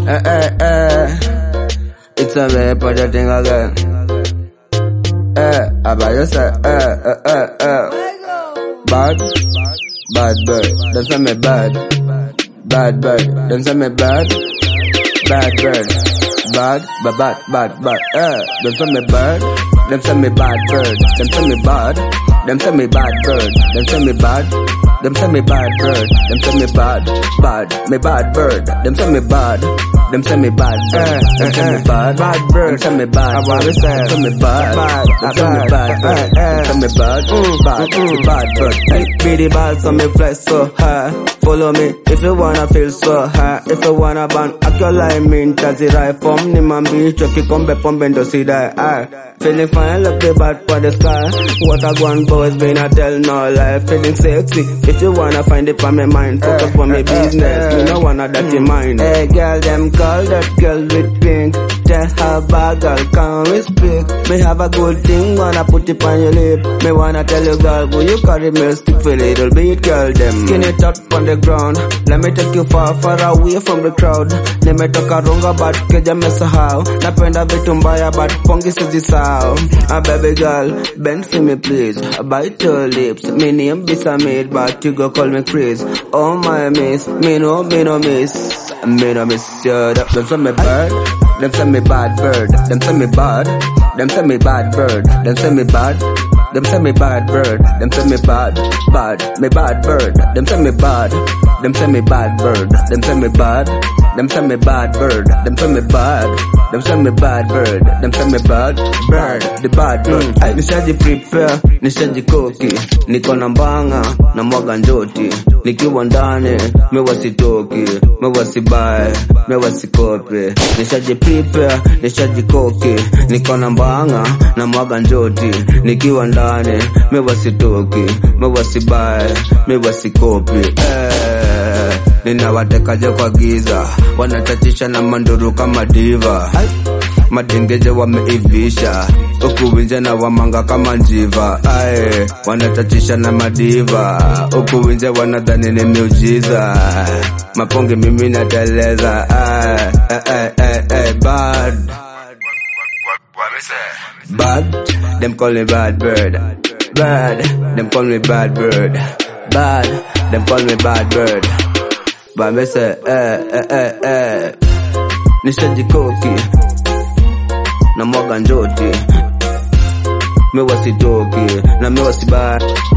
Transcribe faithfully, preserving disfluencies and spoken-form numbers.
Eh, eh, eh. It's a way for the thing again. Eh, about yourself. Eh, eh, eh, eh. Bad, bad bird. Don't say me bad. Bad bird. Don't say me bad. Bad bird. Bad, bad, bad, bad, bad. Eh, don't say me bad. Them say me bad bird. Them say me bad. Them say me bad bird. Them say me bad. Them say me bad bird. Them say me bad. Bad. Me bad bird. Them say me bad. Them say me bad bird. Them say me bad. Bad bird. Them say me bad. I wanna say. Them say me bad. Bad. Them say me bad bird. Them say me bad. Bad. Me bad bird. Hey, be the ball so me fly so high. Follow me if you wanna feel so high. If you wanna ban, act your line mean tazi right from ni mambi choki kombe pombe ndo si die. I feeling fine, look the bad for the sky. What I want boys been I tell no lie. Feeling sexy. If you wanna find it on my mind, focus on my business. Me no wanna dirty mind. Hey girl, them call that girl with pink. Tell her bad girl, come we speak. Me have a good thing, wanna put it on your lip. Me wanna tell you girl, will you carry me stick for a little bit, girl them. Skin it up on the ground. Let me take you far, far away from the crowd. Nimetoka runga but keja mesahau. Napenda vitu mbaya but pongi sizisahau. A baby girl, bend for me please. Bite your lips. Me name Bisamid but you go call me Chris. Oh my miss, me no, me no miss. Me no miss you. Them say me bird. Them say me bad bird. Them say me bad. Them say me bad bird. Them say me bad. Them say me bad bird. Them say me bad. Bad. Me bad bird. Them say me bad. Them say me bad bird. Them say me bad. Them say me bad bird. Them say me bad. Them say me bad bird. Them say me bad bird. The bad bird. Mm. Nishaji prepare, nishaji koki. Niko na mbanga, na mwaga njoti. Nikiwa ndani, mewa sitoki. Mewa sibae, mewa sikope. Nishaji prepare, nishaji koki. Niko na mbanga, na mwaga njoti. Nikiwa ndani, mewa sitoki. Mewa sibae, mewa sikope. Eh, ninawatekaje kwa giza. Wanachachisha na manduru kama diva. Madengeje wameivisha. Uku winje na wamanga kama njiva. Aye, wanachachisha na madiva. Uku winje wanadhani ni miujiza. Mapongi mimi nateleza. Aye, aye, aye, aye, bad. Bad, them call me bad bird. Bad, them call me bad bird. Bad, them call me bad bird. But me say, eh, eh, eh, eh. Nishaji koki. Na mwaga njoti. Me wasitoki. Na me wasibai.